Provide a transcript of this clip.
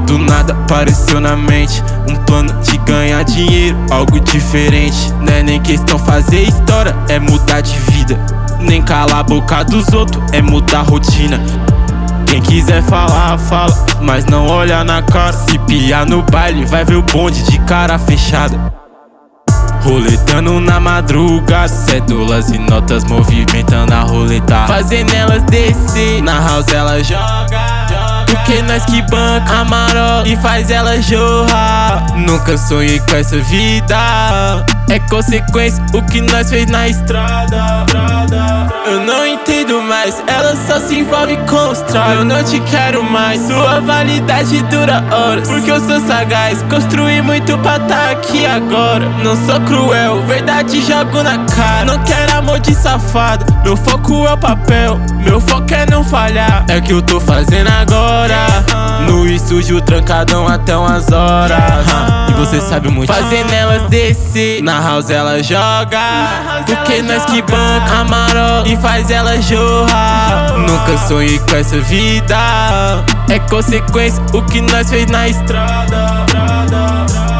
Do nada apareceu na mente um plano de ganhar dinheiro, algo diferente. Não é nem questão fazer história, é mudar de vida. Nem calar a boca dos outros, é mudar a rotina. Quem quiser falar, fala, mas não olha na cara. Se piar no baile, vai ver o bonde de cara fechada. Roletando na madrugada, cédulas e notas movimentando a roleta, fazendo elas descer, na house ela joga. Porque nós que banca amarelo e faz ela jorrar. Nunca sonhei com essa vida, é consequência o que nós fez na estrada. Eu não entendo mais, ela só se envolve com os traumas. Eu não te quero mais, sua validade dura horas. Porque eu sou sagaz, construí muito pra tá aqui agora. Não sou cruel, verdade jogo na cara. Não quero amor de safado, meu foco é o papel. Meu foco é não falhar, é o que eu tô fazendo agora. No estúdio trancadão até umas horas. E você sabe muito, fazendo elas descer, na house ela joga. Porque nós que banca amarelo e faz ela jorrar. Nunca sonhei com essa vida, é consequência o que nós fez na estrada.